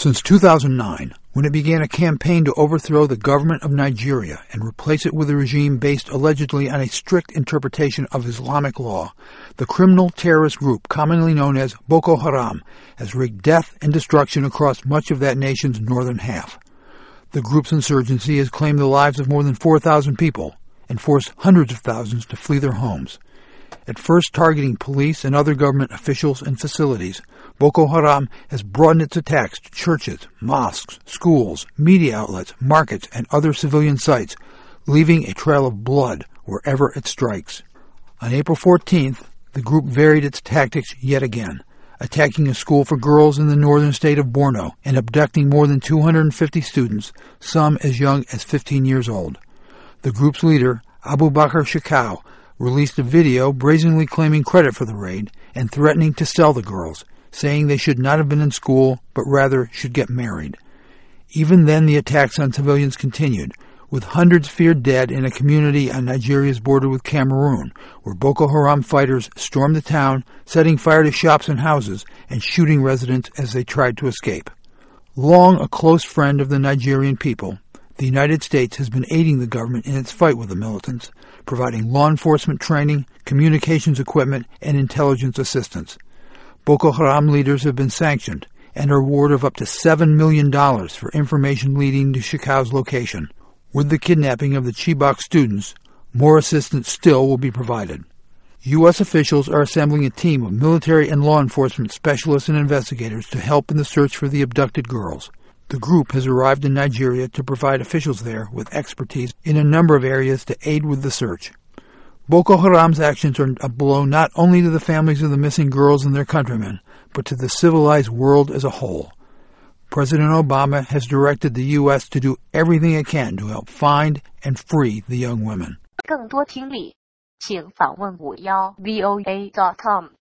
Since 2009, when it began a campaign to overthrow the government of Nigeria and replace it with a regime based allegedly on a strict interpretation of Islamic law, the criminal terrorist group commonly known as Boko Haram has wreaked death and destruction across much of that nation's northern half. The group's insurgency has claimed the lives of more than 4,000 people and forced hundreds of thousands to flee their homes. At first targeting police and other government officials and facilities, Boko Haram has broadened its attacks to churches, mosques, schools, media outlets, markets, and other civilian sites, leaving a trail of blood wherever it strikes. On April 14th, the group varied its tactics yet again, attacking a school for girls in the northern state of Borno and abducting more than 250 students, some as young as 15 years old. The group's leader, Abubakar Shekau, released a video brazenly claiming credit for the raid and threatening to sell the girls, saying they should not have been in school, but rather should get married. Even then, the attacks on civilians continued, with hundreds feared dead in a community on Nigeria's border with Cameroon, where Boko Haram fighters stormed the town, setting fire to shops and houses, and shooting residents as they tried to escape. Long a close friend of the Nigerian people, the United States has been aiding the government in its fight with the militants, providing law enforcement training, communications equipment, and intelligence assistance. Boko Haram leaders have been sanctioned and a reward of up to $7 million for information leading to Shekau's location. With the kidnapping of the Chibok students, more assistance still will be provided. U.S. officials are assembling a team of military and law enforcement specialists and investigators to help in the search for the abducted girls. The group has arrived in Nigeria to provide officials there with expertise in a number of areas to aid with the search. Boko Haram's actions are a blow not only to the families of the missing girls and their countrymen, but to the civilized world as a whole. President Obama has directed the U.S. to do everything it can to help find and free the young women. 更多听力，请访问51voa.com。